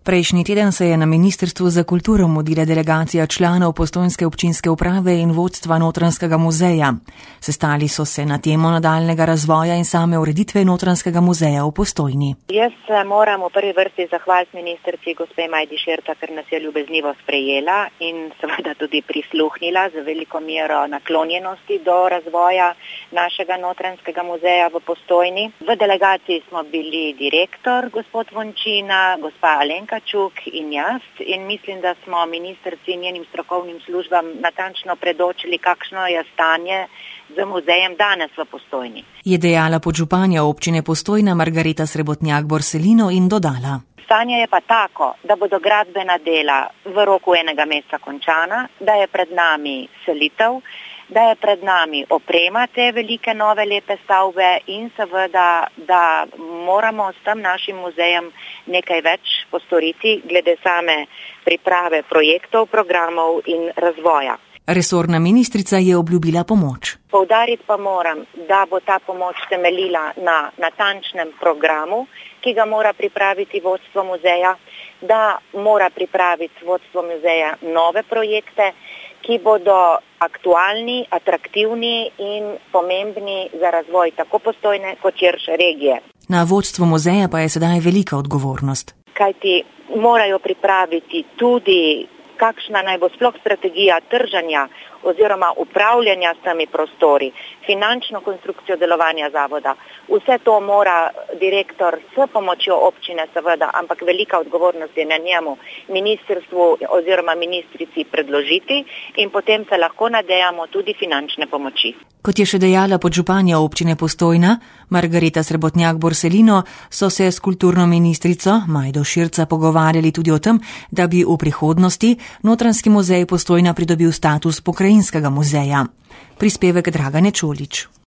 Prejšnji teden se je na Ministrstvu za kulturo mudila delegacija članov postojnske občinske uprave in vodstva Notranjskega muzeja. Sestali so se na temo nadaljnega razvoja in same ureditve Notranjskega muzeja v Postojni. Jaz se moram v prvi vrsti zahvaliti ministrici gospe Majdi Šerta, ker nas je ljubeznivo sprejela in seveda tudi prisluhnila z veliko mero naklonjenosti do razvoja našega Notranjskega muzeja v Postojni. V delegaciji smo bili direktor gospod Vončina, gospa Alenka Čuk in jaz in mislim, da smo ministrici in njenim strokovnim službam natančno predočili, kakšno je stanje z muzejem danes v Postojni. Je dejala podžupanja občine Postojna Margareta Srebotnjak-Borselino in dodala. Stanje je pa tako, da bodo gradbena dela v roku enega meseca končana, da je pred nami selitev, da je pred nami oprema te velike nove lepe stavbe in seveda, da moramo s tem našim muzejem nekaj več postoriti glede same priprave projektov, programov in razvoja. Resorna ministrica je obljubila pomoč. Poudariti pa moram, da bo ta pomoč temeljila na natančnem programu, ki ga mora pripraviti vodstvo muzeja, da mora pripraviti vodstvo muzeja nove projekte, ki bodo aktualni, atraktivni in pomembni za razvoj tako Postojne kot širše regije. Na vodstvu muzeja pa je sedaj velika odgovornost. Kajti morajo pripraviti tudi, kakšna naj bo sploh strategija trženja oziroma upravljanja s temi prostori, finančno konstrukcijo delovanja zavoda. Vse to mora direktor s pomočjo občine seveda, ampak velika odgovornost je na njemu, ministrstvu oziroma ministrici predložiti in potem se lahko nadejamo tudi finančne pomoči. Kot je še dejala podžupanja občine Postojna, Margareta Srebotnjak-Borselino, so se s kulturno ministrico Majdo Širca pogovarjali tudi o tem, da bi v prihodnosti Notranjski muzej Postojna pridobil status pokrajinskega muzeja. Prispevek Dragane Čolič.